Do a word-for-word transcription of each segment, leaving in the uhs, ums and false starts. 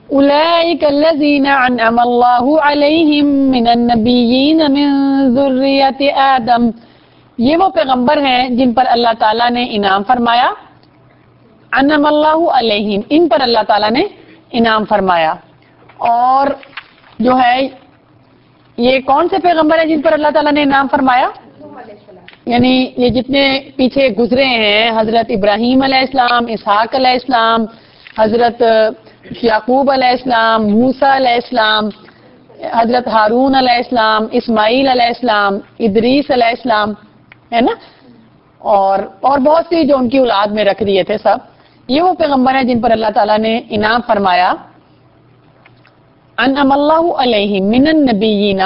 اولئک الذین انعم اللہ علیہم من النبیین من ذریۃ آدم، یہ وہ پیغمبر ہیں جن پر اللہ تعالیٰ نے انعام فرمایا، انعم اللہ علیہم، ان پر اللہ تعالیٰ نے انعام فرمایا۔ اور جو ہے یہ کون سے پیغمبر ہیں جن پر اللہ تعالیٰ نے انعام فرمایا؟ یعنی یہ جتنے پیچھے گزرے ہیں، حضرت ابراہیم علیہ السلام، اسحاق علیہ السلام، حضرت یعقوب علیہ السلام، موسیٰ علیہ السلام، حضرت ہارون علیہ السلام، اسماعیل علیہ السلام، ادریس علیہ السلام، ہے نا، اور اور بہت سی جو ان کی اولاد میں رکھ دیے تھے سب، یہ وہ پیغمبر ہیں جن پر اللہ تعالیٰ نے انعام فرمایا۔ انعم اللہ علیہم من النبیین،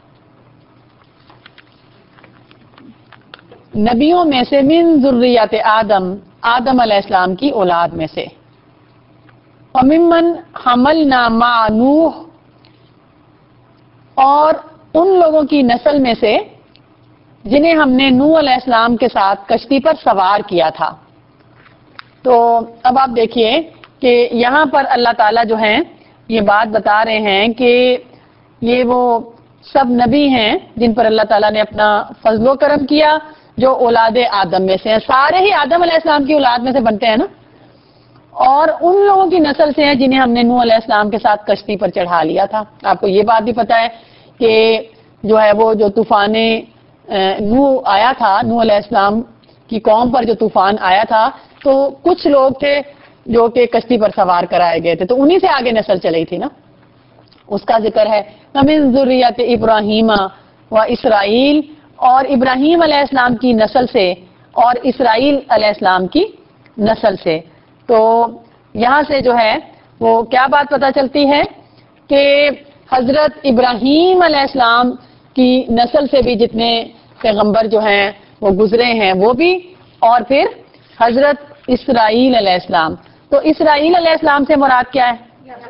نبیوں میں سے، من ذریت آدم، آدم علیہ السلام کی اولاد میں سے، وممن حملنا مع نوح، اور ان لوگوں کی نسل میں سے جنہیں ہم نے نوح علیہ السلام کے ساتھ کشتی پر سوار کیا تھا۔ تو اب آپ دیکھیے کہ یہاں پر اللہ تعالیٰ جو ہیں یہ بات بتا رہے ہیں کہ یہ وہ سب نبی ہیں جن پر اللہ تعالیٰ نے اپنا فضل و کرم کیا، جو اولاد آدم میں سے ہیں، سارے ہی آدم علیہ السلام کی اولاد میں سے بنتے ہیں نا، اور ان لوگوں کی نسل سے ہیں جنہیں ہم نے نوح علیہ السلام کے ساتھ کشتی پر چڑھا لیا تھا۔ آپ کو یہ بات بھی پتا ہے کہ جو ہے وہ جو طوفان نوح آیا تھا، نوح علیہ السلام کی قوم پر جو طوفان آیا تھا، تو کچھ لوگ تھے جو کہ کشتی پر سوار کرائے گئے تھے، تو انہی سے آگے نسل چلی تھی نا، اس کا ذکر ہے وَمِن ذُرِّيَّةِ ابراہیم و اسرائیل، اور ابراہیم علیہ السلام کی نسل سے اور اسرائیل علیہ السلام کی نسل سے۔ تو یہاں سے جو ہے وہ کیا بات پتہ چلتی ہے کہ حضرت ابراہیم علیہ السلام کی نسل سے بھی جتنے پیغمبر جو ہیں وہ گزرے ہیں وہ بھی، اور پھر حضرت اسرائیل علیہ السلام۔ تو اسرائیل علیہ السلام سے مراد کیا ہے؟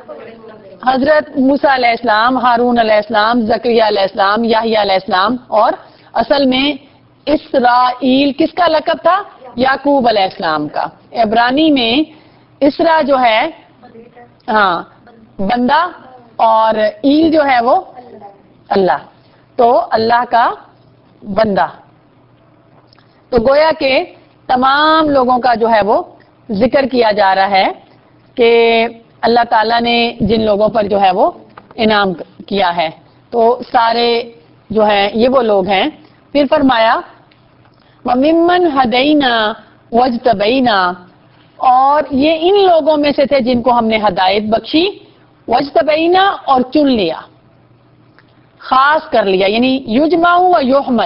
حضرت موسیٰ علیہ السلام، ہارون علیہ السلام، زکریا علیہ السلام، یحییٰ علیہ السلام، اور اصل میں اسرائیل کس کا لقب تھا؟ یعقوب علیہ السلام کا۔ عبرانی میں اسرا جو ہے ہاں بندہ، اور ایل جو ہے وہ اللہ، تو اللہ کا بندہ۔ تو گویا کہ تمام لوگوں کا جو ہے وہ ذکر کیا جا رہا ہے کہ اللہ تعالیٰ نے جن لوگوں پر جو ہے وہ انعام کیا ہے، تو سارے جو ہیں یہ وہ لوگ ہیں۔ پھر فرمایا وَمِمَّنْ هَدَيْنَا وَاجْتَبَيْنَا، اور یہ ان لوگوں میں سے تھے جن کو ہم نے ہدایت بخشی، وَاجْتَبَيْنَا، اور چن لیا، خاص کر لیا، یعنی یجمع و یحمل،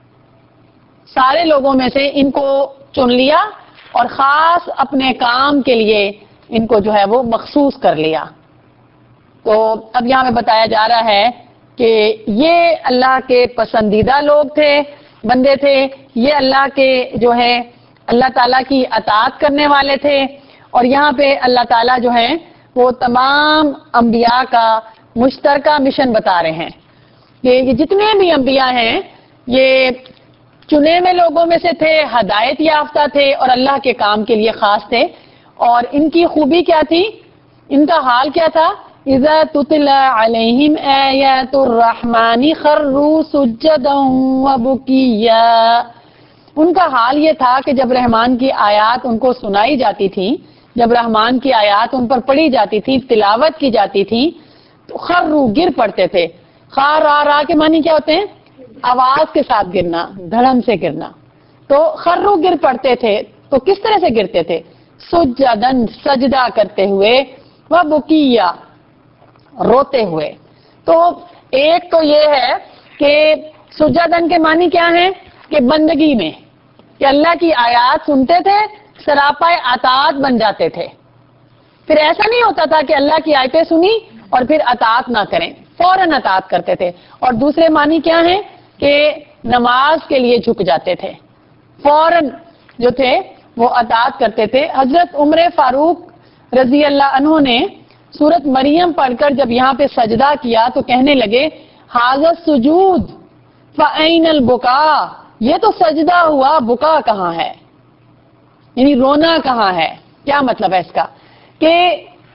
سارے لوگوں میں سے ان کو چن لیا اور خاص اپنے کام کے لیے ان کو جو ہے وہ مخصوص کر لیا۔ تو اب یہاں میں بتایا جا رہا ہے کہ یہ اللہ کے پسندیدہ لوگ تھے، بندے تھے، یہ اللہ کے جو ہے اللہ تعالیٰ کی اطاعت کرنے والے تھے، اور یہاں پہ اللہ تعالیٰ جو ہے وہ تمام انبیاء کا مشترکہ مشن بتا رہے ہیں کہ یہ جتنے بھی انبیاء ہیں یہ چنے ہوئے لوگوں میں سے تھے، ہدایت یافتہ تھے اور اللہ کے کام کے لیے خاص تھے۔ اور ان کی خوبی کیا تھی؟ ان کا حال کیا تھا؟ اذا تتلى عليهم آيات الرحمن خروا سجدا وبكيا، ان کا حال یہ تھا کہ جب رحمان کی آیات ان کو سنائی جاتی تھی، جب رحمان کی آیات ان پر پڑھی جاتی تھی، تلاوت کی جاتی تھی، تو خروا، گر پڑتے تھے۔ خار را را کے معنی کیا ہوتے ہیں؟ آواز کے ساتھ گرنا، دھڑم سے گرنا۔ تو خروا گر پڑتے تھے، تو کس طرح سے گرتے تھے؟ سجدن، سجدہ کرتے ہوئے، وبکیا، روتے ہوئے۔ تو ایک تو یہ ہے کہ سجدن کے معنی کیا ہیں کہ بندگی میں، کہ اللہ کی آیات سنتے تھے، سراپا اطاعت بن جاتے تھے۔ پھر ایسا نہیں ہوتا تھا کہ اللہ کی آیتیں سنی اور پھر اطاعت نہ کریں، فوراً اطاعت کرتے تھے۔ اور دوسرے معنی کیا ہیں کہ نماز کے لیے جھک جاتے تھے، فوراً جو تھے وہ اطاعت کرتے تھے۔ حضرت عمر فاروق رضی اللہ عنہ نے سورت مریم پڑھ کر جب یہاں پہ سجدہ کیا تو کہنے لگے حاضر سجود فَأَيْنَ الْبُكَاءُ، یہ تو سجدہ ہوا، بکا کہاں ہے، یعنی رونا کہاں ہے۔ کیا مطلب ہے اس کا؟ کہ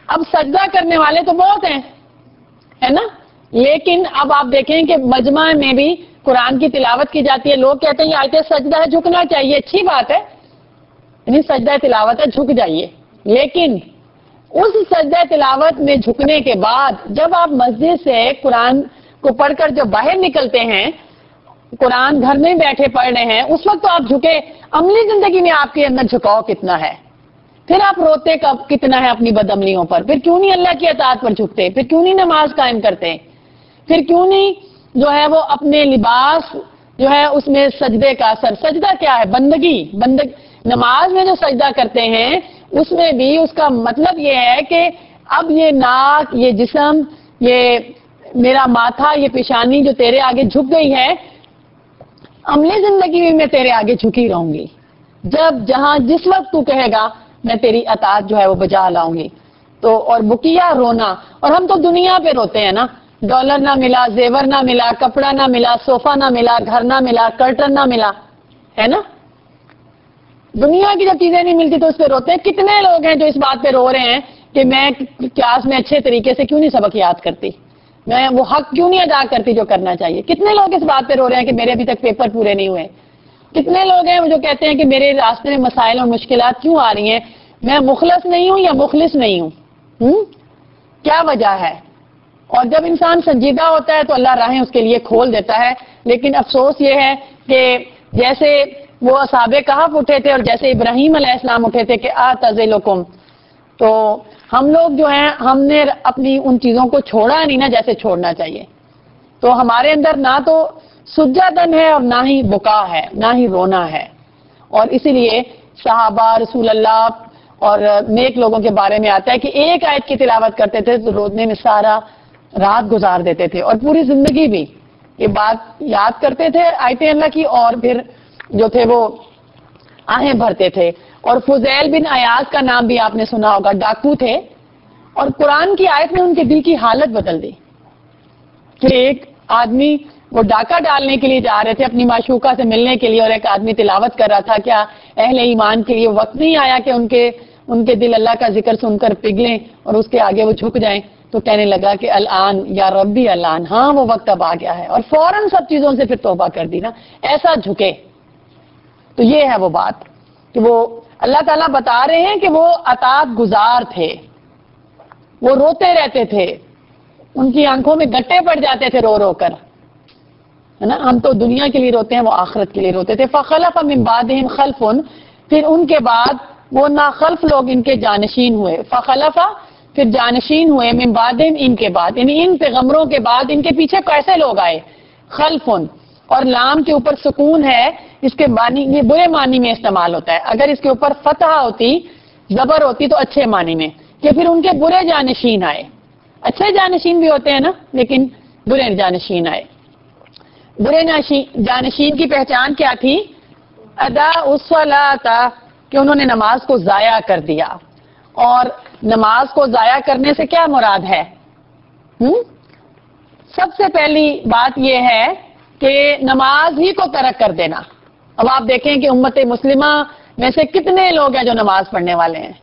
اب سجدہ کرنے والے تو بہت ہیں، ہے نا، لیکن اب آپ دیکھیں کہ مجمع میں بھی قرآن کی تلاوت کی جاتی ہے، لوگ کہتے ہیں یہ آیت سجدہ ہے، جھکنا چاہیے، اچھی بات ہے، یعنی سجدہ تلاوت ہے، جھک جائیے، لیکن اس سجدہ تلاوت میں جھکنے کے بعد جب آپ مسجد سے قرآن کو پڑھ کر جب باہر نکلتے ہیں، قرآن گھر میں بیٹھے پڑھ رہے ہیں، اس وقت تو آپ جھکے، عملی زندگی میں آپ کے اندر جھکاؤ کتنا ہے؟ پھر آپ روتے کب کتنا ہے اپنی بدعملیوں پر؟ پھر کیوں نہیں اللہ کی اطاعت پر جھکتے؟ پھر کیوں نہیں نماز قائم کرتے؟ پھر کیوں نہیں جو ہے وہ اپنے لباس جو ہے اس میں سجدے کا اثر؟ سجدہ کیا ہے؟ بندگی بندگ نماز میں جو سجدہ کرتے ہیں اس میں بھی اس کا مطلب یہ ہے کہ اب یہ ناک، یہ جسم، یہ میرا ماتھا، یہ پیشانی جو تیرے آگے جھک گئی ہے، عملی زندگی میں میں تیرے آگے جھکی رہوں گی، جب جہاں جس وقت تو کہے گا میں تیری اطاعت جو ہے وہ بجا لاؤں گی۔ تو اور بکیا رونا، اور ہم تو دنیا پہ روتے ہیں نا، ڈالر نہ ملا، زیور نہ ملا، کپڑا نہ ملا، صوفہ نہ ملا، گھر نہ ملا، کرٹن نہ ملا، ہے نا، دنیا کی جب چیزیں نہیں ملتی تو اس پہ روتے ہیں۔ کتنے لوگ ہیں جو اس بات پہ رو رہے ہیں کہ میں کلاس میں اچھے طریقے سے کیوں نہیں سبق یاد کرتی، میں وہ حق کیوں نہیں ادا کرتی جو کرنا چاہیے؟ کتنے لوگ اس بات پہ رو رہے ہیں کہ میرے ابھی تک پیپر پورے نہیں ہوئے؟ کتنے لوگ ہیں جو کہتے ہیں کہ میرے راستے میں مسائل اور مشکلات کیوں آ رہی ہیں؟ میں مخلص نہیں ہوں یا مخلص نہیں ہوں؟ ہوں کیا وجہ ہے؟ اور جب انسان سنجیدہ ہوتا ہے تو اللہ راہیں اس کے لیے کھول دیتا ہے، لیکن افسوس یہ ہے کہ جیسے وہ اصحاب کہف اٹھے تھے اور جیسے ابراہیم علیہ السلام اٹھے تھے کہ اعتزلکم، تو ہم لوگ جو ہیں ہم نے اپنی ان چیزوں کو چھوڑا نہیں نا جیسے چھوڑنا چاہیے، تو ہمارے اندر نہ تو سجدن ہے اور نہ ہی بکا ہے، نہ ہی رونا ہے۔ اور اسی لیے صحابہ، رسول اللہ اور نیک لوگوں کے بارے میں آتا ہے کہ ایک آیت کی تلاوت کرتے تھے تو رونے میں سارا رات گزار دیتے تھے اور پوری زندگی بھی یہ بات یاد کرتے تھے آیتیں اللہ کی، اور پھر جو تھے وہ آہیں بھرتے تھے۔ اور فضیل بن عیاض کا نام بھی آپ نے سنا ہوگا، ڈاکو تھے، اور قرآن کی آیت نے ان کے دل کی حالت بدل دی کہ ایک آدمی وہ ڈاکہ ڈالنے کے لیے جا رہے تھے اپنی معشوقہ سے ملنے کے لیے، اور ایک آدمی تلاوت کر رہا تھا، کیا اہل ایمان کے لیے وقت نہیں آیا کہ ان کے ان کے دل اللہ کا ذکر سن کر پگھلیں اور اس کے آگے وہ جھک جائیں؟ تو کہنے لگا کہ الان یا ربی الان، ہاں وہ وقت اب آ گیا ہے، اور فوراً سب چیزوں سے پھر توبہ کر دی نا، ایسا جھکے۔ تو یہ ہے وہ بات کہ وہ اللہ تعالیٰ بتا رہے ہیں کہ وہ اطاعت گزار تھے، وہ روتے رہتے تھے، ان کی آنکھوں میں گٹے پڑ جاتے تھے رو رو کر، ہے نا، ہم تو دنیا کے لیے روتے ہیں، وہ آخرت کے لیے روتے تھے۔ فخلف من بعدہم خلف، پھر ان کے بعد وہ ناخلف لوگ ان کے جانشین ہوئے، فخلف پھر جانشین ہوئے، من بعدہم ان کے بعد، یعنی ان پیغمبروں کے بعد ان کے پیچھے کیسے لوگ آئے؟ خلف، اور لام کے اوپر سکون ہے، اس کے معنی یہ برے معنی میں استعمال ہوتا ہے، اگر اس کے اوپر فتح ہوتی، زبر ہوتی تو اچھے معنی میں، کہ پھر ان کے برے جانشین آئے۔ اچھے جانشین بھی ہوتے ہیں نا، لیکن برے جانشین آئے۔ برے جانشین کی پہچان کیا تھی؟ ادا الصلاۃ، کہ انہوں نے نماز کو ضائع کر دیا۔ اور نماز کو ضائع کرنے سے کیا مراد ہے؟ ہم؟ سب سے پہلی بات یہ ہے کہ نماز ہی کو ترک کر دینا۔ اب آپ دیکھیں کہ امت مسلمہ میں سے کتنے لوگ ہیں جو نماز پڑھنے والے ہیں؟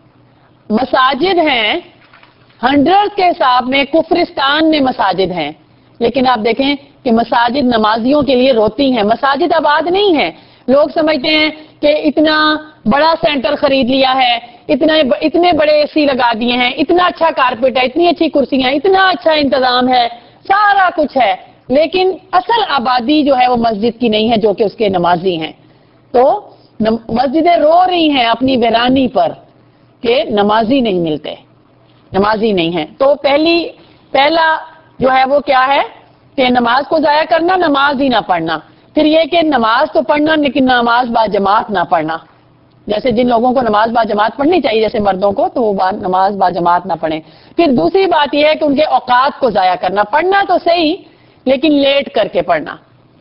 مساجد ہیں ہنڈریڈ کے حساب میں، کفرستان میں مساجد ہیں، لیکن آپ دیکھیں کہ مساجد نمازیوں کے لیے روتی ہیں، مساجد آباد نہیں ہیں۔ لوگ سمجھتے ہیں کہ اتنا بڑا سینٹر خرید لیا ہے، اتنا اتنے بڑے اے سی لگا دیے ہیں، اتنا اچھا کارپیٹ ہے، اتنی اچھی کرسیاں، اتنا اچھا انتظام ہے، سارا کچھ ہے، لیکن اصل آبادی جو ہے وہ مسجد کی نہیں ہے جو کہ اس کے نمازی ہیں۔ تو مسجدیں رو رہی ہیں اپنی ویرانی پر کہ نمازی نہیں ملتے، نمازی نہیں ہیں۔ تو پہلی پہلا جو ہے وہ کیا ہے کہ نماز کو ضائع کرنا، نماز ہی نہ پڑھنا۔ پھر یہ کہ نماز تو پڑھنا لیکن نماز با جماعت نہ پڑھنا، جیسے جن لوگوں کو نماز با جماعت پڑھنی چاہیے جیسے مردوں کو، تو وہ نماز با جماعت نہ پڑھیں۔ پھر دوسری بات یہ ہے کہ ان کے اوقات کو ضائع کرنا، پڑھنا تو صحیح لیکن لیٹ کر کے پڑھنا،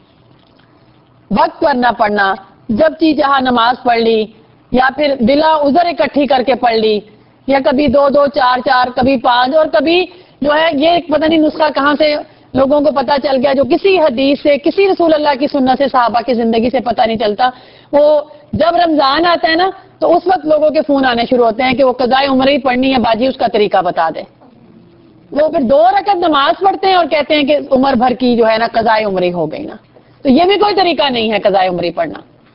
وقت پر نہ پڑھنا، جب چی جہاں نماز پڑھ لی، یا پھر بلا عذر اکٹھی کر کے پڑھ لی، یا کبھی دو دو چار چار، کبھی پانچ، اور کبھی جو ہے یہ پتہ نہیں نسخہ کہاں سے لوگوں کو پتہ چل گیا جو کسی حدیث سے کسی رسول اللہ کی سنت سے صحابہ کی زندگی سے پتہ نہیں چلتا، وہ جب رمضان آتا ہے نا تو اس وقت لوگوں کے فون آنے شروع ہوتے ہیں کہ وہ قضائے عمر ہی پڑھنی ہے باجی، اس کا طریقہ بتا دے۔ وہ پھر دو رکعت نماز پڑھتے ہیں اور کہتے ہیں کہ عمر بھر کی جو ہے نا قضائے عمری ہو گئی نا، تو یہ بھی کوئی طریقہ نہیں ہے قضائے عمری پڑھنا۔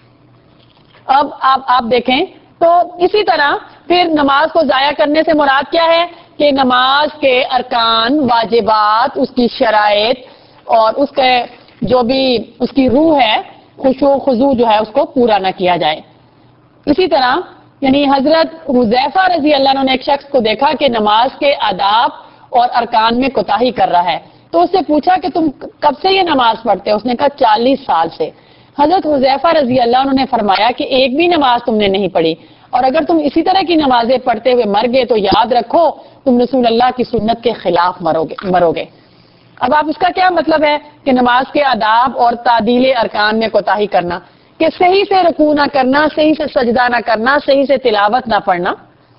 اب آپ آپ دیکھیں تو اسی طرح پھر نماز کو ضائع کرنے سے مراد کیا ہے کہ نماز کے ارکان، واجبات، اس کی شرائط اور اس کے جو بھی اس کی روح ہے، خشوع و خضوع جو ہے اس کو پورا نہ کیا جائے۔ اسی طرح یعنی حضرت حذیفہ رضی اللہ عنہ نے ایک شخص کو دیکھا کہ نماز کے آداب اور ارکان میں کوتاہی کر رہا ہے، تو اس سے پوچھا کہ تم کب سے یہ نماز پڑھتے ہو؟ اس نے کہا چالیس سال سے۔ حضرت حذیفہ رضی اللہ عنہ نے فرمایا کہ ایک بھی نماز تم نے نہیں پڑھی، اور اگر تم اسی طرح کی نمازیں پڑھتے ہوئے مر گئے تو یاد رکھو تم رسول اللہ کی سنت کے خلاف مرو گے مرو گے اب آپ اس کا کیا مطلب ہے کہ نماز کے آداب اور تعدیل ارکان میں کوتاہی کرنا، کہ صحیح سے رکوع نہ کرنا، صحیح سے سجدہ نہ کرنا، صحیح سے تلاوت نہ پڑھنا۔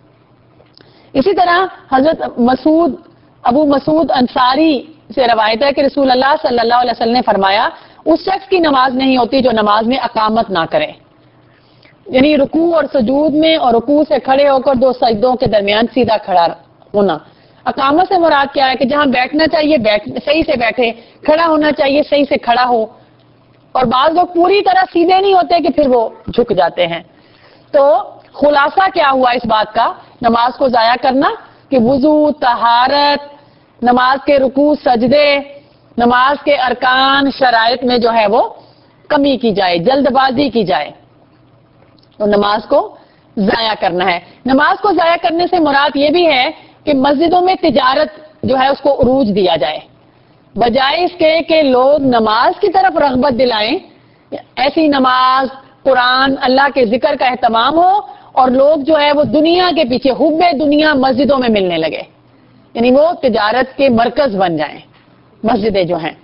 اسی طرح حضرت مسعود ابو مسعود انصاری سے روایت ہے کہ رسول اللہ صلی اللہ علیہ وسلم نے فرمایا اس شخص کی نماز نہیں ہوتی جو نماز میں اقامت نہ کرے، یعنی رکوع اور سجود میں اور رکوع سے کھڑے ہو کر دو سجدوں کے درمیان سیدھا کھڑا ہونا۔ اقامت سے مراد کیا ہے کہ جہاں بیٹھنا چاہیے بیٹھ صحیح سے بیٹھے، کھڑا ہونا چاہیے صحیح سے کھڑا ہو، اور بعض لوگ پوری طرح سیدھے نہیں ہوتے کہ پھر وہ جھک جاتے ہیں۔ تو خلاصہ کیا ہوا اس بات کا نماز کو ضائع کرنا کہ وضو، طہارت، نماز کے رکوع سجدے، نماز کے ارکان شرائط میں جو ہے وہ کمی کی جائے، جلد بازی کی جائے، تو نماز کو ضائع کرنا ہے۔ نماز کو ضائع کرنے سے مراد یہ بھی ہے کہ مسجدوں میں تجارت جو ہے اس کو عروج دیا جائے، بجائے اس کے کہ لوگ نماز کی طرف رغبت دلائیں، ایسی نماز، قرآن، اللہ کے ذکر کا اہتمام ہو اور لوگ جو ہے وہ دنیا کے پیچھے حب دنیا مسجدوں میں ملنے لگے، یعنی وہ تجارت کے مرکز بن جائیں مسجدیں جو ہیں۔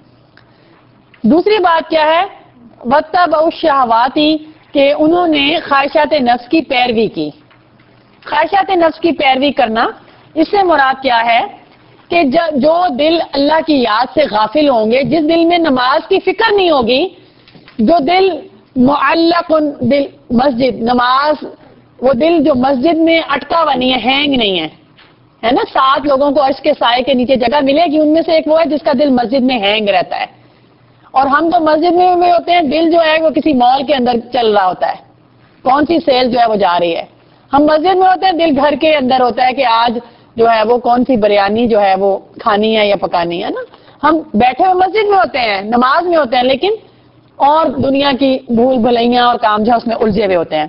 دوسری بات کیا ہے؟ وَاتَّبَعُوا الشَّهَوَاتِ، کہ انہوں نے خواہشات نفس کی پیروی کی۔ خواہشات نفس کی پیروی کرنا اس سے مراد کیا ہے کہ جو دل اللہ کی یاد سے غافل ہوں گے، جس دل میں نماز کی فکر نہیں ہوگی، جو دل معلق دل مسجد نماز وہ دل جو مسجد میں اٹکا ہوا نہیں ہے، ہینگ نہیں ہے، ہے نا، سات لوگوں کو عرش کے سائے کے نیچے جگہ ملے گی، ان میں سے ایک وہ ہے جس کا دل مسجد میں ہینگ رہتا ہے۔ اور ہم تو مسجد میں بھی ہوتے ہیں، دل جو ہے وہ کسی مال کے اندر چل رہا ہوتا ہے، کون سی سیل جو ہے وہ جا رہی ہے۔ ہم مسجد میں ہوتے ہیں، دل گھر کے اندر ہوتا ہے کہ آج جو ہے وہ کون سی بریانی جو ہے وہ کھانی ہے یا پکانی ہے نا۔ ہم بیٹھے ہوئے مسجد میں ہوتے ہیں، نماز میں ہوتے ہیں، لیکن اور دنیا کی بھول بھلائیاں اور کام جو ہے اس میں الجھے ہوئے ہوتے ہیں۔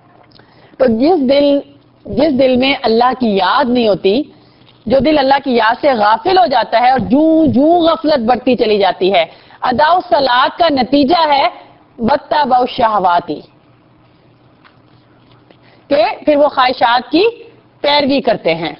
تو جس دل جس دل میں اللہ کی یاد نہیں ہوتی، جو دل اللہ کی یاد سے غافل ہو جاتا ہے اور جوں جوں غفلت بڑھتی چلی جاتی ہے، ادا الصلاۃ کا نتیجہ ہے واتبعوا الشہوات، کہ پھر وہ خواہشات کی پیروی کرتے ہیں۔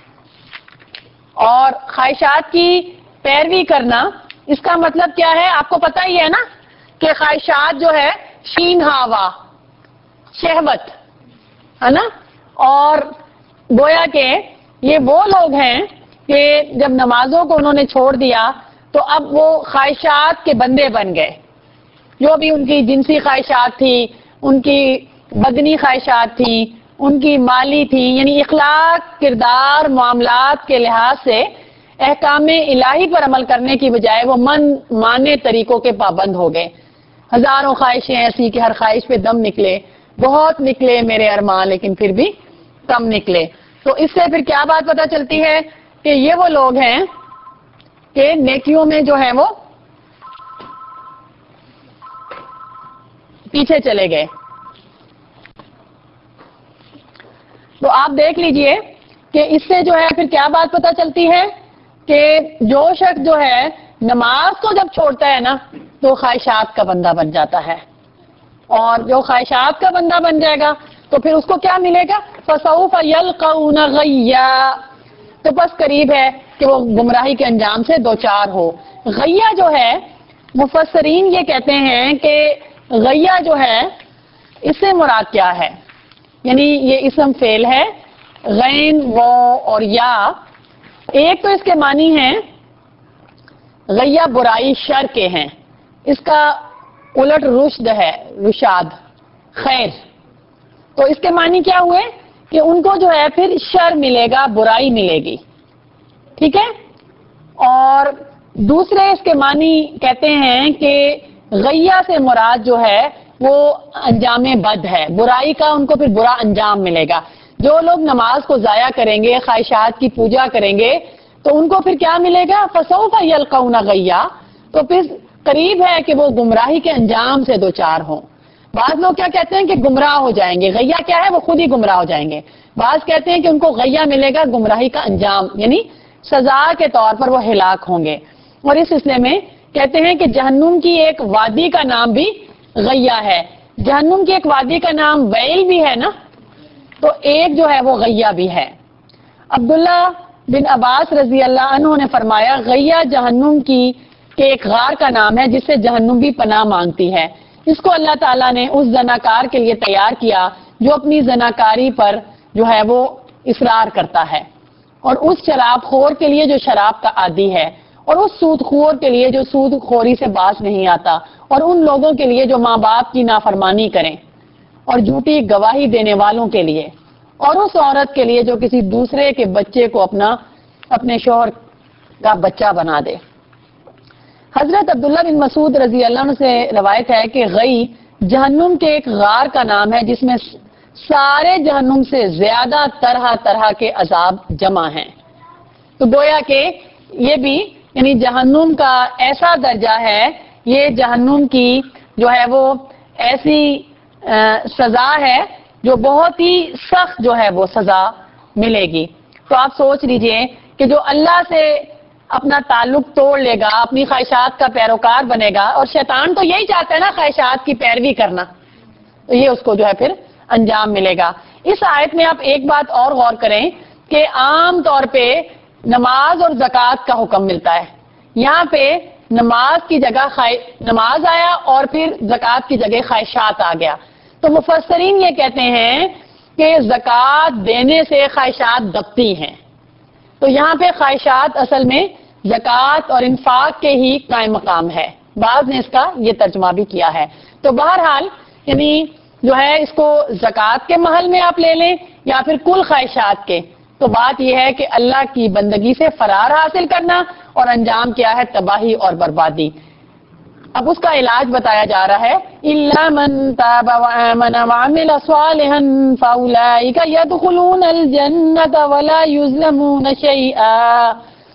اور خواہشات کی پیروی کرنا اس کا مطلب کیا ہے؟ آپ کو پتہ ہی ہے نا کہ خواہشات جو ہے شین ہاوا شہوت ہے نا، اور گویا کہ یہ وہ لوگ ہیں کہ جب نمازوں کو انہوں نے چھوڑ دیا تو اب وہ خواہشات کے بندے بن گئے، جو بھی ان کی جنسی خواہشات تھی، ان کی بدنی خواہشات تھی، ان کی مالی تھی، یعنی اخلاق، کردار، معاملات کے لحاظ سے احکام الہی پر عمل کرنے کی بجائے وہ من مانے طریقوں کے پابند ہو گئے۔ ہزاروں خواہشیں ایسی کہ ہر خواہش پہ دم نکلے، بہت نکلے میرے ارمان لیکن پھر بھی کم نکلے۔ تو اس سے پھر کیا بات پتہ چلتی ہے کہ یہ وہ لوگ ہیں کہ نیکیوں میں جو ہے وہ پیچھے چلے گئے۔ تو آپ دیکھ لیجئے کہ اس سے جو ہے پھر کیا بات پتہ چلتی ہے کہ جو شخص جو ہے نماز کو جب چھوڑتا ہے نا تو خواہشات کا بندہ بن جاتا ہے، اور جو خواہشات کا بندہ بن جائے گا تو پھر اس کو کیا ملے گا؟ فَسَوْفَ يَلْقَوْنَ غَيًّا، تو بس قریب ہے کہ وہ گمراہی کے انجام سے دوچار ہو۔ غیہ جو ہے مفسرین یہ کہتے ہیں کہ غیہ جو ہے اس سے مراد کیا ہے، یعنی یہ اسم فعل ہے، غین و اور یا، ایک تو اس کے معنی ہیں غیہ برائی شر کے ہیں، اس کا الٹ رشد ہے، رشاد خیر. تو اس کے معنی کیا ہوئے کہ ان کو جو ہے پھر شر ملے گا، برائی ملے گی. ٹھیک ہے. اور دوسرے اس کے معنی کہتے ہیں کہ غیہ سے مراد جو ہے وہ انجام بد ہے، برائی کا ان کو پھر برا انجام ملے گا. جو لوگ نماز کو ضائع کریں گے، خواہشات کی پوجا کریں گے، تو ان کو پھر کیا ملے گا؟ فسوف یلقون غیہ. تو پھر قریب ہے کہ وہ گمراہی کے انجام سے دوچار ہوں. بعض لوگ کیا کہتے ہیں کہ گمراہ ہو جائیں گے، غیہ کیا ہے؟ وہ خود ہی گمراہ ہو جائیں گے. بعض کہتے ہیں کہ ان کو غیہ ملے گا گمراہی کا انجام، یعنی سزا کے طور پر وہ ہلاک ہوں گے. اور اس سلسلے میں کہتے ہیں کہ جہنم کی ایک وادی کا نام بھی غیہ ہے. جہنم کی ایک وادی کا نام ویل بھی ہے نا، تو ایک جو ہے وہ غیہ بھی ہے. عبداللہ بن عباس رضی اللہ عنہ نے فرمایا غیہ جہنم کی کہ ایک غار کا نام ہے جس سے جہنم بھی پناہ مانگتی ہے. اس کو اللہ تعالیٰ نے اس زناکار کے لیے تیار کیا جو اپنی زناکاری پر جو ہے وہ اصرار کرتا ہے، اور اس شراب خور کے لیے جو شراب کا عادی ہے، اور اس سود خور کے لیے جو سود خوری سے باز نہیں آتا، اور ان لوگوں کے لیے جو ماں باپ کی نافرمانی کریں، اور جھوٹی گواہی دینے والوں کے لیے، اور اس عورت کے لیے جو کسی دوسرے کے بچے کو اپنا اپنے شوہر کا بچہ بنا دے. حضرت عبداللہ بن مسعود رضی اللہ عنہ سے روایت ہے کہ غی جہنم کے ایک غار کا نام ہے جس میں سارے جہنم سے زیادہ طرح طرح کے عذاب جمع ہیں. تو گویا کہ یہ بھی یعنی جہنم کا ایسا درجہ ہے، یہ جہنم کی جو ہے وہ ایسی سزا ہے جو بہت ہی سخت جو ہے وہ سزا ملے گی. تو آپ سوچ لیجئے کہ جو اللہ سے اپنا تعلق توڑ لے گا، اپنی خواہشات کا پیروکار بنے گا، اور شیطان تو یہی چاہتا ہے نا خواہشات کی پیروی کرنا، تو یہ اس کو جو ہے پھر انجام ملے گا. اس آیت میں آپ ایک بات اور غور کریں کہ عام طور پہ نماز اور زکوٰۃ کا حکم ملتا ہے. یہاں پہ نماز کی جگہ نماز آیا اور پھر زکوٰۃ کی جگہ خواہشات آ گیا. تو مفسرین یہ کہتے ہیں کہ زکوٰۃ دینے سے خواہشات دبتی ہیں. تو یہاں پہ خواہشات اصل میں زکوٰۃ اور انفاق کے ہی قائم مقام ہے. بعض نے اس کا یہ ترجمہ بھی کیا ہے. تو بہرحال یعنی جو ہے اس کو زکوٰۃ کے محل میں آپ لے لیں یا پھر کل خواہشات کے، تو بات یہ ہے کہ اللہ کی بندگی سے فرار حاصل کرنا، اور انجام کیا ہے؟ تباہی اور بربادی. اب اس کا علاج بتایا جا رہا ہے إِلَّا مَن تَابَ وَآمَنَ وَعَمِلَ صَالِحًا فَأُولَٰئِكَ يَدْخُلُونَ الْجَنَّةَ وَلَا يُظْلَمُونَ شَيْئًا.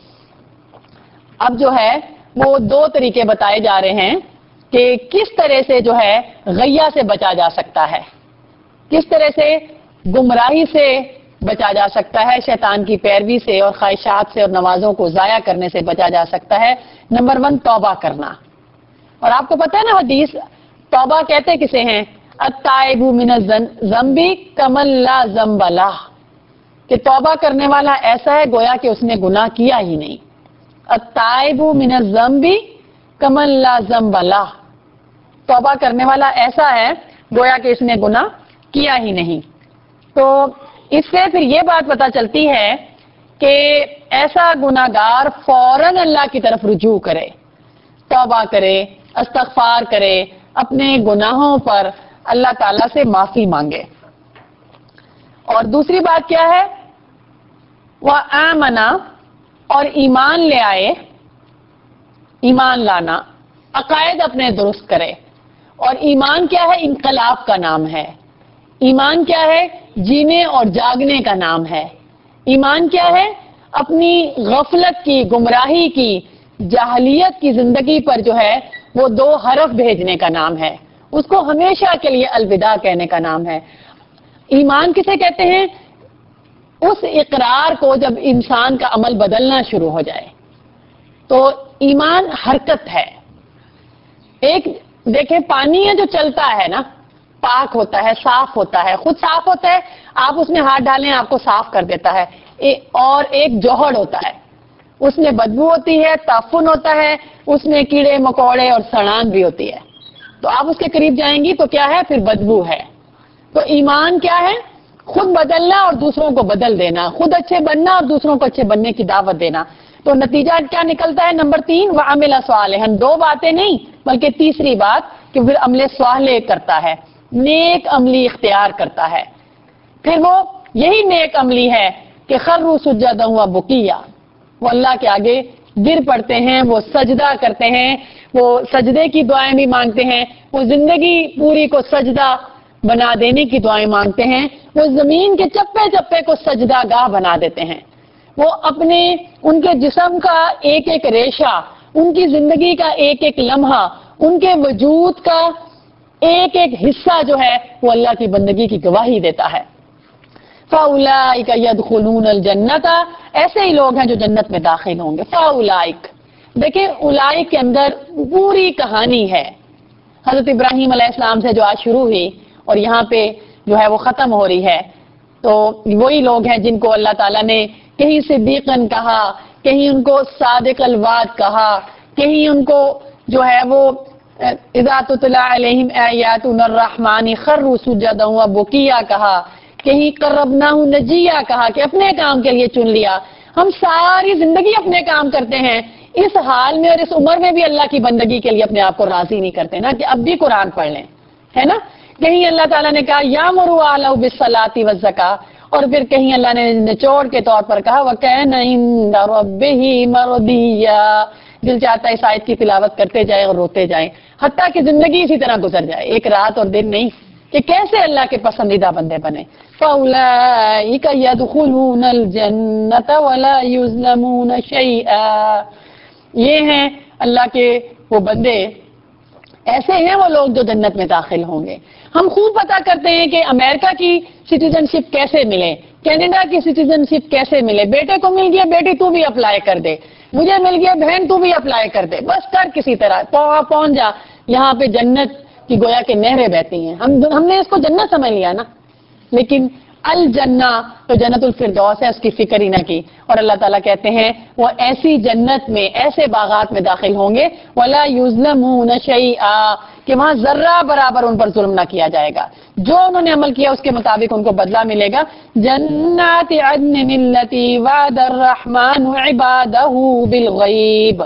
اب جو ہے وہ دو طریقے بتائے جا رہے ہیں کہ کس طرح سے جو ہے غیہ سے بچا جا سکتا ہے، کس طرح سے گمراہی سے بچا جا سکتا ہے، شیطان کی پیروی سے اور خواہشات سے اور نمازوں کو ضائع کرنے سے بچا جا سکتا ہے. نمبر ون، توبہ کرنا. اور آپ کو پتہ ہے نا حدیث توبہ کہتے کسے ہیں؟ التائب من الذنب کمن لا ذنب لہ، کہ توبہ کرنے والا ایسا ہے گویا کہ اس نے گناہ کیا ہی نہیں. التائب من الذنب کمن لا ذنب لہ، توبہ کرنے والا ایسا ہے گویا کہ اس نے گناہ کیا ہی نہیں. تو اس سے پھر یہ بات پتہ چلتی ہے کہ ایسا گناہگار فوراً اللہ کی طرف رجوع کرے، توبہ کرے، استغفار کرے، اپنے گناہوں پر اللہ تعالیٰ سے معافی مانگے. اور دوسری بات کیا ہے؟ وہ آمنا، اور ایمان لے آئے. ایمان لانا، عقائد اپنے درست کرے. اور ایمان کیا ہے؟ انقلاب کا نام ہے. ایمان کیا ہے؟ جینے اور جاگنے کا نام ہے. ایمان کیا ہے؟ اپنی غفلت کی، گمراہی کی، جاہلیت کی زندگی پر جو ہے وہ دو حرف بھیجنے کا نام ہے، اس کو ہمیشہ کے لیے الوداع کہنے کا نام ہے. ایمان کسے کہتے ہیں؟ اس اقرار کو جب انسان کا عمل بدلنا شروع ہو جائے. تو ایمان حرکت ہے. ایک دیکھیں پانی ہے جو چلتا ہے نا، پاک ہوتا ہے، صاف ہوتا ہے، خود صاف ہوتا ہے، آپ اس میں ہاتھ ڈالیں آپ کو صاف کر دیتا ہے. اور ایک جوہر ہوتا ہے، اس میں بدبو ہوتی ہے، تعفن ہوتا ہے، اس میں کیڑے مکوڑے اور سڑان بھی ہوتی ہے. تو آپ اس کے قریب جائیں گی تو کیا ہے؟ پھر بدبو ہے. تو ایمان کیا ہے؟ خود بدلنا اور دوسروں کو بدل دینا، خود اچھے بننا اور دوسروں کو اچھے بننے کی دعوت دینا. تو نتیجہ کیا نکلتا ہے؟ نمبر تین وعمل صالحا، دو باتیں نہیں بلکہ تیسری بات کہ پھر عمل صالح کرتا ہے، نیک عملی اختیار کرتا ہے. پھر وہ یہی نیک عملی ہے کہ خروا سجدا وبکیا، وہ اللہ کے آگے گر پڑتے ہیں، وہ سجدہ کرتے ہیں، وہ سجدے کی دعائیں بھی مانگتے ہیں، وہ زندگی پوری کو سجدہ بنا دینے کی دعائیں مانگتے ہیں، وہ زمین کے چپے چپے کو سجدہ گاہ بنا دیتے ہیں، وہ اپنے ان کے جسم کا ایک ایک ریشہ، ان کی زندگی کا ایک ایک لمحہ، ان کے وجود کا ایک ایک حصہ جو ہے وہ اللہ کی بندگی کی گواہی دیتا ہے. فَأُولَٰئِكَ يَدْخُلُونَ الْجَنَّةَ، ایسے ہی لوگ ہیں جو جنت میں داخل ہوں گے. فَأُولَٰئِكَ، دیکھیں اولائک کے اندر پوری کہانی ہے، حضرت ابراہیم علیہ السلام سے جو آج شروع ہوئی اور یہاں پہ جو ہے وہ ختم ہو رہی ہے. تو وہی لوگ ہیں جن کو اللہ تعالیٰ نے کہیں صدیقاً کہا، کہیں ان کو صادق الوعد کہا، کہیں ان کو جو ہے وہ اذا تتلی علیہم آیاتنا الرحمن خروا سجدا وبکیا کہا، کہیں قربناہ نجیہ کہا کہ اپنے کام کے لیے چن لیا. ہم ساری زندگی اپنے کام کرتے ہیں، اس حال میں اور اس عمر میں بھی اللہ کی بندگی کے لیے اپنے آپ کو راضی نہیں کرتے نا کہ اب بھی قرآن پڑھ لیں، ہے نا. کہیں اللہ تعالیٰ نے کہا یامروا اہلہ بالصلاۃ والزکاۃ، اور پھر کہیں اللہ نے نچوڑ کے طور پر کہا وَكَانَ عِندَ رَبِّهِ مَرْضِيًّا. دل چاہتا ہے اس آیت کی تلاوت کرتے جائیں اور روتے جائیں حتیٰ کہ زندگی اسی طرح گزر جائے، ایک رات اور دن نہیں، کہ کیسے اللہ کے پسندیدہ بندے بنے. فَأُولَٰئِكَ يَدْخُلُونَ الْجَنَّةَ وَلَا يُظْلَمُونَ شَيْئًا. یہ ہیں اللہ کے وہ بندے، ایسے ہیں وہ لوگ جو جنت میں داخل ہوں گے. ہم خوب پتا کرتے ہیں کہ امریکہ کی سٹیزن شپ کیسے ملے، کینیڈا کی سٹیزن شپ کیسے ملے. بیٹے کو مل گیا بیٹی تو بھی اپلائی کر دے، مجھے مل گیا بہن تو بھی اپلائی کر دے، بس کر کسی طرح پہنچ جا. یہاں پہ جنت کی گویا کہ نہریں بہتی ہیں. ہم ہم نے اس کو جنت سمجھ لیا نا، لیکن الجنہ تو جنت الفردوس ہے، اس کی فکر ہی نہ کی. اور اللہ تعالیٰ کہتے ہیں وہ ایسی جنت میں، ایسے باغات میں داخل ہوں گے ولا یظلمون شیئا، کہ وہاں ذرہ برابر ان پر ظلم نہ کیا جائے گا. جو انہوں نے عمل کیا اس کے مطابق ان کو بدلہ ملے گا. جنات عدن التی وعد الرحمن عبادہ بالغیب.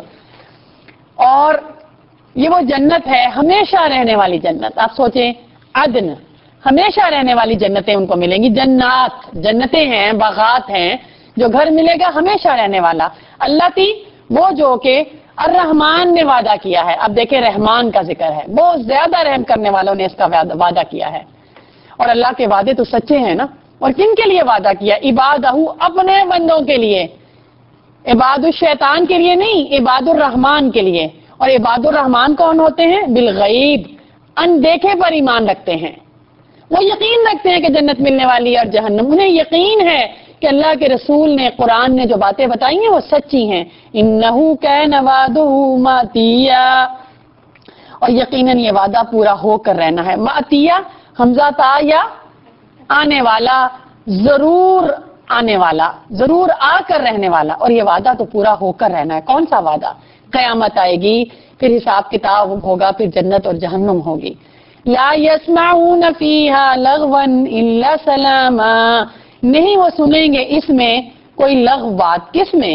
اور یہ وہ جنت ہے ہمیشہ رہنے والی جنت. آپ سوچیں عدن، ہمیشہ رہنے والی جنتیں ان کو ملیں گی. جنات جنتیں ہیں، باغات ہیں، جو گھر ملے گا ہمیشہ رہنے والا. اللہ تی وہ جو کہ الرحمان نے وعدہ کیا ہے. اب دیکھیں رحمان کا ذکر ہے، بہت زیادہ رحم کرنے والوں نے اس کا وعدہ کیا ہے. اور اللہ کے وعدے تو سچے ہیں نا. اور کن کے لیے وعدہ کیا؟ عبادہ، اپنے بندوں کے لیے. عباد الشیطان کے لیے نہیں، عباد الرحمان کے لیے. اور عباد الرحمان کون ہوتے ہیں؟ بالغیب، اندیکھے پر ایمان رکھتے ہیں. وہ یقین رکھتے ہیں کہ جنت ملنے والی ہے اور جہنم. انہیں یقین ہے کہ اللہ کے رسول نے، قرآن نے جو باتیں بتائی ہیں وہ سچی ہیں. انہو کان وعدہ ماتیا، اور یقیناً یہ وعدہ پورا ہو کر رہنا ہے. ماتیا حمزہ تا یا آنے والا، ضرور آنے والا، ضرور آ کر رہنے والا. اور یہ وعدہ تو پورا ہو کر رہنا ہے. کون سا وعدہ؟ قیامت آئے گی، پھر حساب کتاب ہوگا، پھر جنت اور جہنم ہوگی. لا يسمعون فيها لغوا الا سلاما، نہیں وہ سنیں گے اس میں کوئی لغو بات. کس میں؟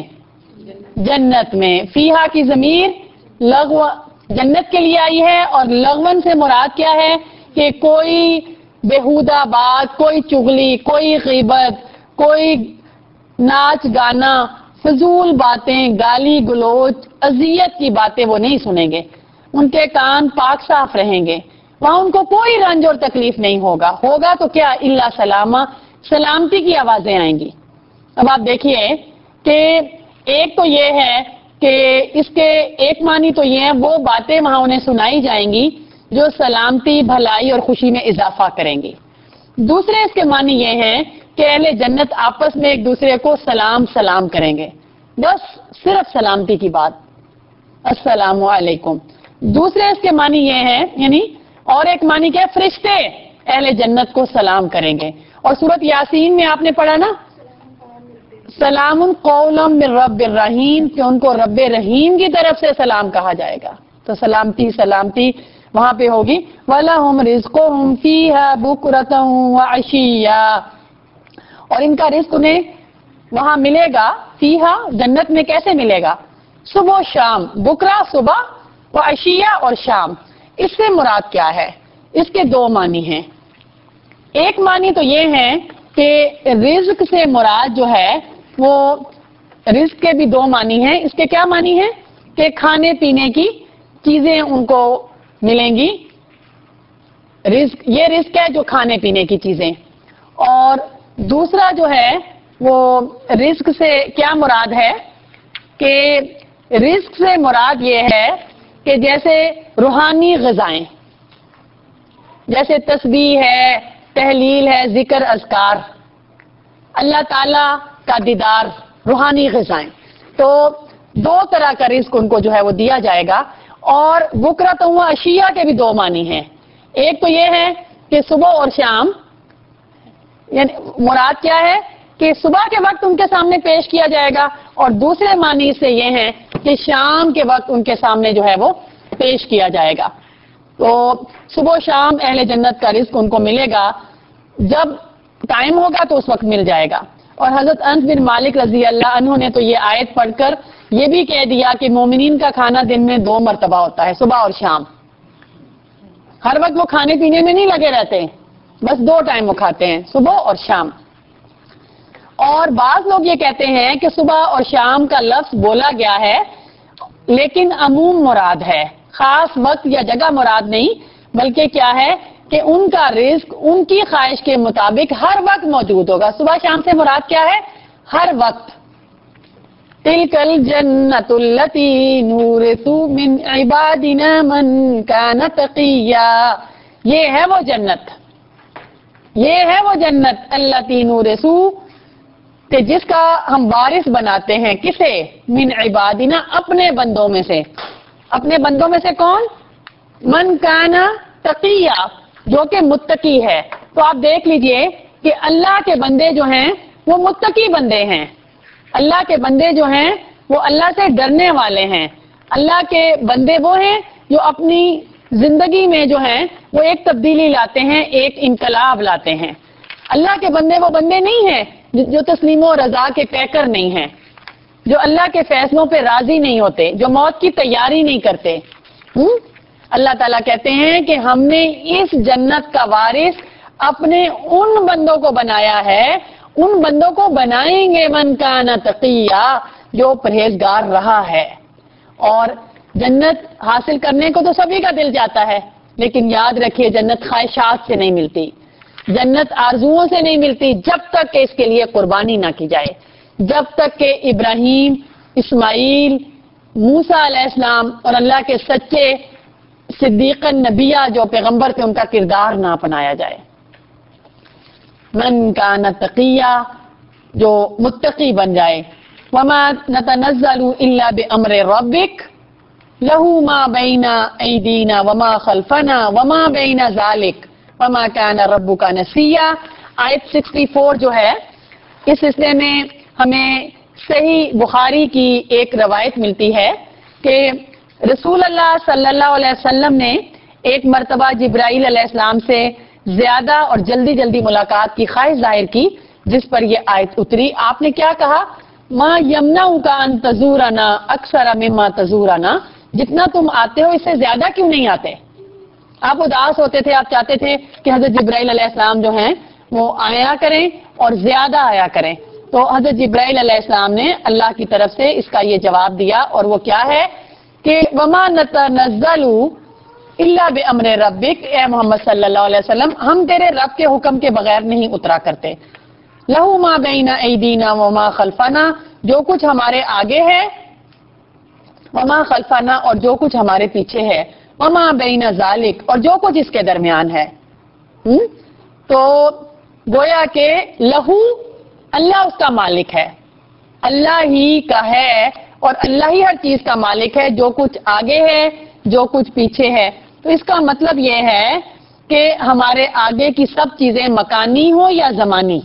جنت میں. فیہا کی ضمیر لغو جنت کے لیے آئی ہے، اور لغون سے مراد کیا ہے کہ کوئی بےہودہ بات، کوئی چغلی، کوئی غیبت، کوئی ناچ گانا، فضول باتیں، گالی گلوچ، اذیت کی باتیں وہ نہیں سنیں گے. ان کے کان پاک صاف رہیں گے، وہاں ان کو کوئی رنج اور تکلیف نہیں ہوگا. ہوگا تو کیا؟ الا سلامہ، سلامتی کی آوازیں آئیں گی. اب آپ دیکھیے کہ ایک تو یہ ہے کہ اس کے ایک معنی تو یہ ہے وہ باتیں وہاں انہیں سنائی جائیں گی جو سلامتی، بھلائی اور خوشی میں اضافہ کریں گی. دوسرے اس کے معنی یہ ہیں کہ اہل جنت آپس میں ایک دوسرے کو سلام سلام کریں گے، بس صرف سلامتی کی بات، السلام علیکم. دوسرے اس کے معنی یہ ہے، یعنی اور ایک معنی کیا؟ فرشتے اہل جنت کو سلام کریں گے. اور سورۃ یاسین میں آپ نے پڑھا نا سلام قولا من رب الرحیم، کہ ان کو رب رحیم کی طرف سے سلام کہا جائے گا. تو سلامتی سلامتی وہاں پہ ہوگی. وَلَهُمْ رِزْقُهُمْ فِيهَا بُكْرَةً وَعَشِيًّا، اور ان کا رزق انہیں وہاں ملے گا. فیہا جنت میں کیسے ملے گا؟ صبح و شام، بکرا صبح و عشیہ اور شام. اس سے مراد کیا ہے؟ اس کے دو معنی ہیں. ایک معنی تو یہ ہے کہ رزق سے مراد جو ہے وہ رزق کے بھی دو معنی ہیں. اس کے کیا معنی ہیں؟ کہ کھانے پینے کی چیزیں ان کو ملیں گی. رزق یہ رزق ہے جو کھانے پینے کی چیزیں. اور دوسرا جو ہے وہ رزق سے کیا مراد ہے کہ رزق سے مراد یہ ہے کہ جیسے روحانی غذائیں، جیسے تسبیح ہے، تحلیل ہے، ذکر اذکار، اللہ تعالی کا دیدار، روحانی غذائیں. تو دو طرح کا رزق ان کو جو ہے وہ دیا جائے گا. اور بکرۃ و عشیہ کے بھی دو معنی ہیں. ایک تو یہ ہے کہ صبح اور شام، یعنی مراد کیا ہے کہ صبح کے وقت ان کے سامنے پیش کیا جائے گا، اور دوسرے معنی سے یہ ہے کہ شام کے وقت ان کے سامنے جو ہے وہ پیش کیا جائے گا. تو صبح و شام اہل جنت کا رزق ان کو ملے گا. جب ٹائم ہوگا تو اس وقت مل جائے گا. اور حضرت انس بن مالک رضی اللہ عنہ نے تو یہ آیت پڑھ کر یہ بھی کہہ دیا کہ مومنین کا کھانا دن میں دو مرتبہ ہوتا ہے، صبح اور شام. ہر وقت وہ کھانے پینے میں نہیں لگے رہتے، بس دو ٹائم وہ کھاتے ہیں، صبح اور شام. اور بعض لوگ یہ کہتے ہیں کہ صبح اور شام کا لفظ بولا گیا ہے لیکن عموم مراد ہے، خاص وقت یا جگہ مراد نہیں، بلکہ کیا ہے کہ ان کا رزق ان کی خواہش کے مطابق ہر وقت موجود ہوگا. صبح شام سے مراد کیا ہے؟ ہر وقت. تلک الجنۃ التی نورث من عبادنا من کان تقیا، یہ ہے وہ جنت، یہ ہے وہ جنت التی نورث کہ جس کا ہم وارث بناتے ہیں. کسے؟ من عبادنا، اپنے بندوں میں سے. اپنے بندوں میں سے کون؟ من کان تقیا، جو کہ متقی ہے. تو آپ دیکھ لیجئے کہ اللہ کے بندے جو ہیں وہ متقی بندے ہیں. اللہ کے بندے جو ہیں وہ اللہ سے ڈرنے والے ہیں. اللہ کے بندے وہ ہیں جو اپنی زندگی میں جو ہیں وہ ایک تبدیلی لاتے ہیں، ایک انقلاب لاتے ہیں. اللہ کے بندے وہ بندے نہیں ہیں جو تسلیم و رضا کے پیکر نہیں ہیں، جو اللہ کے فیصلوں پہ راضی نہیں ہوتے، جو موت کی تیاری نہیں کرتے. ہم؟ اللہ تعالیٰ کہتے ہیں کہ ہم نے اس جنت کا وارث اپنے ان بندوں کو بنایا ہے، ان بندوں کو بنائیں گے من کان تقیا، جو پرہیزگار رہا ہے. اور جنت حاصل کرنے کو تو سبھی کا دل جاتا ہے، لیکن یاد رکھیے جنت خواہشات سے نہیں ملتی، جنت آرزوؤں سے نہیں ملتی جب تک کہ اس کے لیے قربانی نہ کی جائے. جب تک کہ ابراہیم، اسماعیل، موسیٰ علیہ السلام اور اللہ کے سچے صدیق نبیہ جو پیغمبر تھے ان کا کردار نہ اپنایا جائے. من کان تقیہ، جو متقی بن جائے. وما نتنزل الا بامر ربک لہ ما بین ایدینا وما خلفنا وما بین ذلک وما کان ربک نسیہ. آیت چوالیس جو ہے اس سلسلے میں ہمیں صحیح بخاری کی ایک روایت ملتی ہے کہ رسول اللہ صلی اللہ علیہ وسلم نے ایک مرتبہ جبرائیل علیہ السلام سے زیادہ اور جلدی جلدی ملاقات کی خواہش ظاہر کی، جس پر یہ آیت اتری. آپ نے کیا کہا؟ ما یمنعک ان تزورنا اکثر مما تزورنا، جتنا تم آتے ہو اس سے زیادہ کیوں نہیں آتے؟ آپ اداس ہوتے تھے، آپ چاہتے تھے کہ حضرت جبرائیل علیہ السلام جو ہیں وہ آیا کریں اور زیادہ آیا کریں. تو حضرت جبرائیل علیہ السلام نے اللہ کی طرف سے اس کا یہ جواب دیا، اور وہ کیا ہے کہ وما نتنزل الا بامر ربک، اے محمد صلی اللہ علیہ وسلم ہم تیرے رب کے حکم کے بغیر نہیں اترا کرتے. لہ ما بین ایدینا وما خلفنا، جو کچھ ہمارے آگے ہے، وما خلفنا اور جو کچھ ہمارے پیچھے ہے، وما بین ذالک اور جو کچھ اس کے درمیان ہے. تو گویا کہ لہو، اللہ اس کا مالک ہے، اللہ ہی کا ہے، اور اللہ ہی ہر چیز کا مالک ہے، جو کچھ آگے ہے جو کچھ پیچھے ہے. تو اس کا مطلب یہ ہے کہ ہمارے آگے کی سب چیزیں مکانی ہو یا زمانی،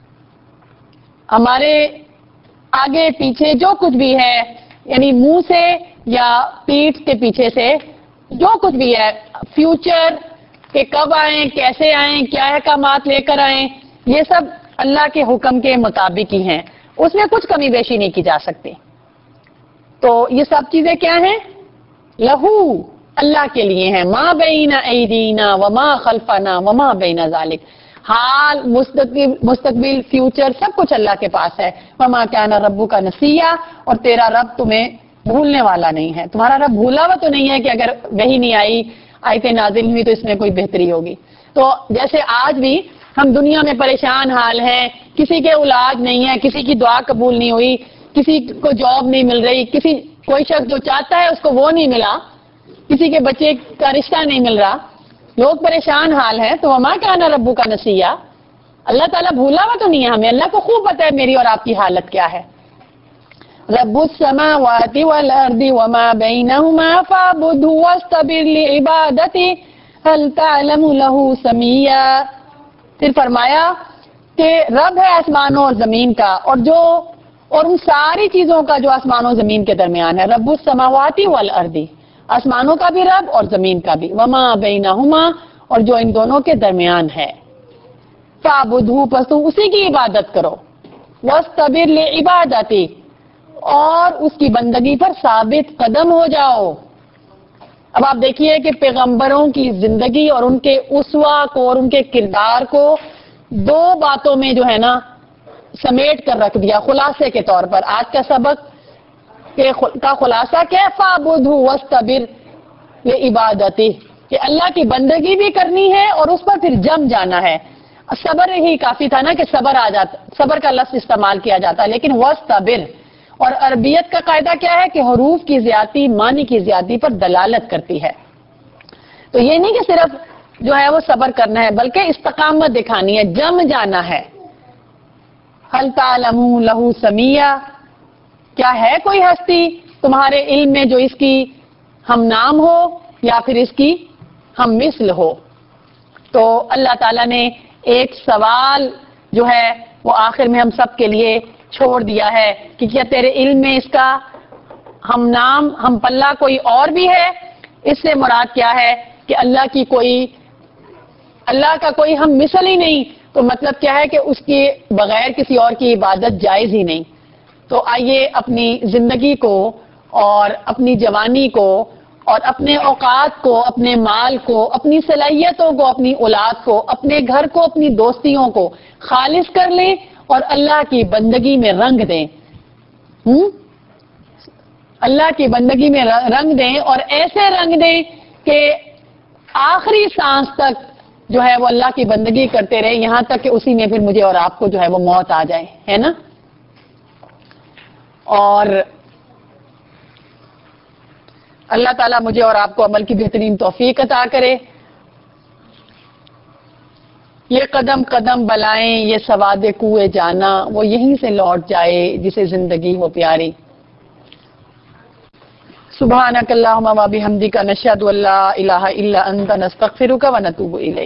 ہمارے آگے پیچھے جو کچھ بھی ہے، یعنی منہ سے یا پیٹھ کے پیچھے سے جو کچھ بھی ہے، فیوچر کہ کب آئیں، کیسے آئیں، کیا احکامات لے کر آئیں، یہ سب اللہ کے حکم کے مطابق ہی ہیں. اس میں کچھ کمی بیشی نہیں کی جا سکتی. تو یہ سب چیزیں کیا ہیں؟ لہو، اللہ کے لیے ہیں. ما بین ایدینا وما خلفنا وما بین ذالک، حال، مستقبل مستقبل فیوچر سب کچھ اللہ کے پاس ہے. وما کان ربک نسیا، اور تیرا رب تمہیں بھولنے والا نہیں ہے. تمہارا رب بھولا ہوا تو نہیں ہے کہ اگر وہی نہیں آئی، آیتیں نازل ہوئی تو اس میں کوئی بہتری ہوگی. تو جیسے آج بھی ہم دنیا میں پریشان حال ہیں، کسی کے اولاد نہیں ہے، کسی کی دعا قبول نہیں ہوئی، کسی کو جاب نہیں مل رہی، کسی کوئی شخص جو چاہتا ہے اس کو وہ نہیں ملا، کسی کے بچے کا رشتہ نہیں مل رہا، لوگ پریشان حال ہیں. تو وما کان ربک نسیا، اللہ تعالیٰ بھولا ہوا تو نہیں ہے ہمیں، اللہ کو خوب پتہ ہے میری اور آپ کی حالت کیا ہے. رب السماوات والارض وما بینہما فاعبدہ واصطبر لعبادتہ هل تعلم له سمیا. پھر فرمایا کہ رب ہے آسمانوں اور زمین کا، اور جو اور ان ساری چیزوں کا جو آسمانوں زمین کے درمیان ہے. رب السماوات والارض، آسمانوں کا بھی رب اور زمین کا بھی. وما بینہما، اور جو ان دونوں کے درمیان ہے. فاعبدہ، پس تم اسی کی عبادت کرو. واصطبر لعبادتہ، اور اس کی بندگی پر ثابت قدم ہو جاؤ. اب آپ دیکھیے کہ پیغمبروں کی زندگی اور ان کے اسوہ کو اور ان کے کردار کو دو باتوں میں جو ہے نا سمیٹ کر رکھ دیا خلاصے کے طور پر. آج کا سبق کا خلاصہ کیا ہے؟ فاعبدہ واصطبر لعبادتہ، کہ اللہ کی بندگی بھی کرنی ہے اور اس پر پھر جم جانا ہے. صبر ہی کافی تھا نا کہ صبر آ جاتا، صبر کا لفظ استعمال کیا جاتا ہے، لیکن واصطبر، اور عربیت کا قاعدہ کیا ہے کہ حروف کی زیادتی معنی کی زیادتی پر دلالت کرتی ہے. تو یہ نہیں کہ صرف جو ہے وہ صبر کرنا ہے، بلکہ استقامت دکھانی ہے، جم جانا ہے. هل تعلم له سمیا، کیا ہے کوئی ہستی تمہارے علم میں جو اس کی ہم نام ہو یا پھر اس کی ہم مثل ہو. تو اللہ تعالیٰ نے ایک سوال جو ہے وہ آخر میں ہم سب کے لیے چھوڑ دیا ہے کہ کیا تیرے علم میں اس کا ہم نام ہم پلہ کوئی اور بھی ہے؟ اس سے مراد کیا ہے کہ اللہ کی کوئی اللہ کا کوئی ہم مثل ہی نہیں. تو مطلب کیا ہے کہ اس کے بغیر کسی اور کی عبادت جائز ہی نہیں. تو آئیے اپنی زندگی کو اور اپنی جوانی کو اور اپنے اوقات کو، اپنے مال کو، اپنی صلاحیتوں کو، اپنی اولاد کو، اپنے گھر کو، اپنی دوستیوں کو خالص کر لیں اور اللہ کی بندگی میں رنگ دیں. ہم؟ اللہ کی بندگی میں رنگ دیں، اور ایسے رنگ دیں کہ آخری سانس تک جو ہے وہ اللہ کی بندگی کرتے رہے، یہاں تک کہ اسی میں پھر مجھے اور آپ کو جو ہے وہ موت آ جائے، ہے نا. اور اللہ تعالیٰ مجھے اور آپ کو عمل کی بہترین توفیق عطا کرے. یہ قدم قدم بلائیں، یہ سواد کوئے جانا، وہ یہیں سے لوٹ جائے جسے زندگی ہو پیاری. سبحانک اللہم و بحمدک، نشہد ان لا الہ الا انت، نستغفرک و نتوب الیک.